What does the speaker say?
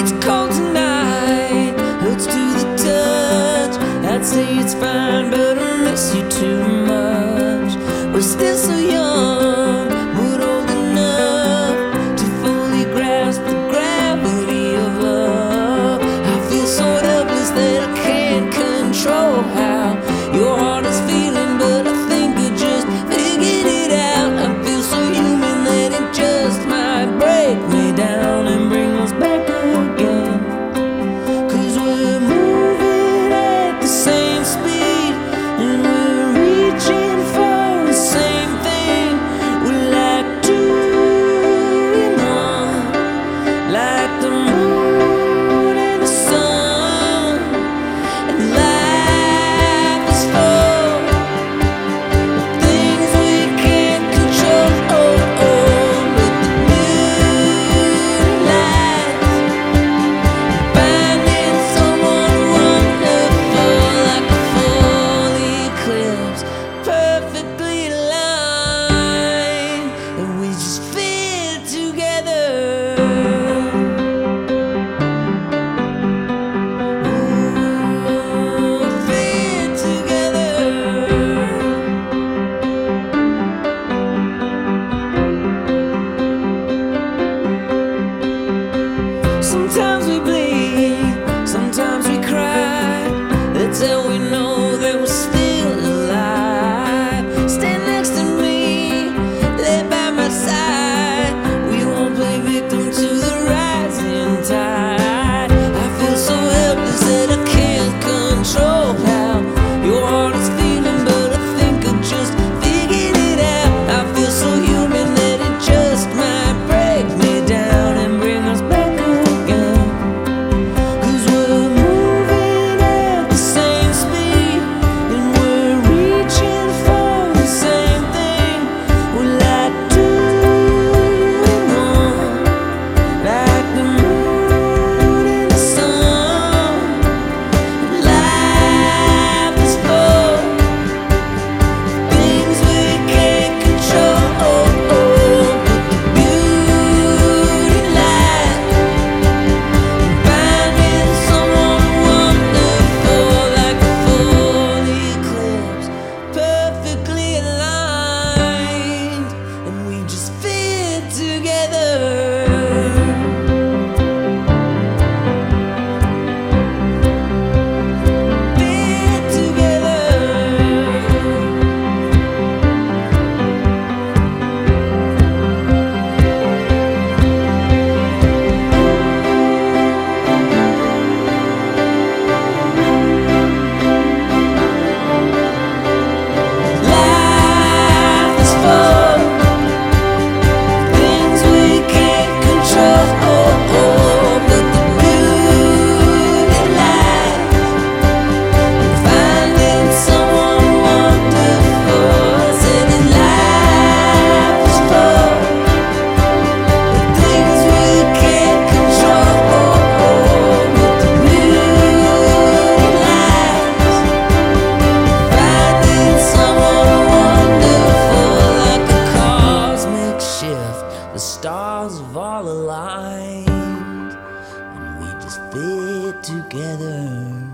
It's cold tonight, hurts to the touch. I'd say it's fine, but I miss you too much. We're still so young, but old enough to fully grasp the gravity of love. I feel so helpless that I can't control how your heart is feeling, but I think I just figured it out. I feel so human that it just might break me down and bring us back again. 'Cause we're moving at the same speed, and we're reaching for the same thing. We're like two in one, like the moon and the sun. And life is full of things we can't control. Oh, oh, but the beauty lies finding someone wonderful, like a full eclipse, perfectly aligned, and we just fit together. Ooh, fit together. Sometimes we bleed, sometimes we cry. That's how we know that we're still alive. Stand next to me, lay by my side. We won't play victim to the rising tide. I feel so helpless that I can't control how your heart is feeling, but I think I just figured it out. I feel so human that it just might break me down and bring us back again. 'Cause we're moving at the same speed, and we're reaching for the same thing. We're like two in one, like the moon and the sun. Life is full of things we can't control. Oh, oh, but the beauty lies finding someone wonderful, like a full eclipse, perfectly aligned, and we just fit together. Fit together. Life is full of things we can't control. Oh, oh, but the beauty lies finding someone wonderful. Said that life is full of things we can't control. Oh, oh, but the beauty lies finding someone wonderful, like a cosmic shift. The stars have all aligned, and we just fit together.